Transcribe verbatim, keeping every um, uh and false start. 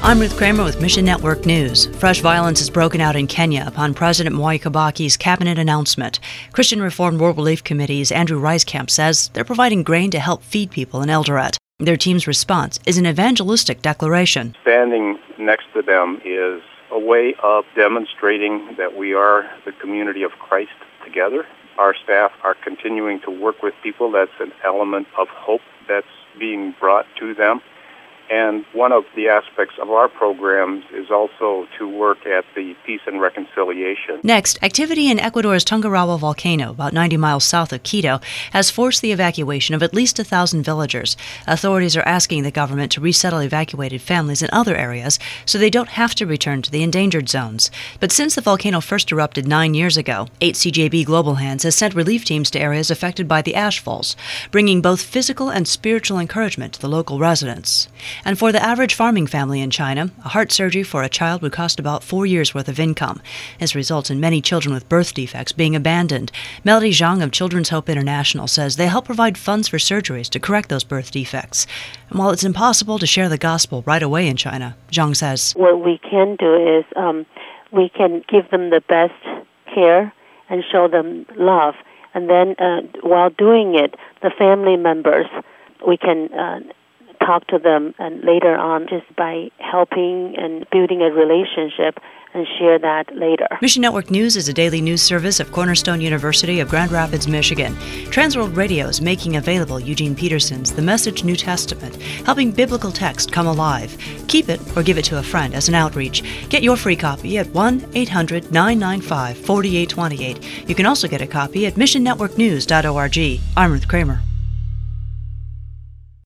I'm Ruth Kramer with Mission Network News. Fresh violence has broken out in Kenya upon President Mwai Kibaki's cabinet announcement. Christian Reformed World Relief Committee's Andrew Reiskamp says they're providing grain to help feed people in Eldoret. Their team's response is an evangelistic declaration. Standing next to them is a way of demonstrating that we are the community of Christ together. Our staff are continuing to work with people. That's an element of hope that's being brought to them. And one of the aspects of our programs is also to work at the Peace and Reconciliation. Next, activity in Ecuador's Tungurahua volcano, about ninety miles south of Quito, has forced the evacuation of at least one thousand villagers. Authorities are asking the government to resettle evacuated families in other areas so they don't have to return to the endangered zones. But since the volcano first erupted nine years ago, eight C J B Global Hands has sent relief teams to areas affected by the ash falls, bringing both physical and spiritual encouragement to the local residents. And for the average farming family in China, a heart surgery for a child would cost about four years' worth of income. This results in many children with birth defects being abandoned. Melody Zhang of Children's Hope International says they help provide funds for surgeries to correct those birth defects. And while it's impossible to share the gospel right away in China, Zhang says, what we can do is um, we can give them the best care and show them love. And then uh, while doing it, the family members, we can uh, talk to them, and later on, just by helping and building a relationship, and share that later. Mission Network News is a daily news service of Cornerstone University of Grand Rapids, Michigan. Transworld Radio is making available Eugene Peterson's The Message New Testament, helping biblical text come alive. Keep it or give it to a friend as an outreach. Get your free copy at one eight hundred nine nine five four eight two eight. You can also get a copy at mission network news dot org. I'm Ruth Kramer.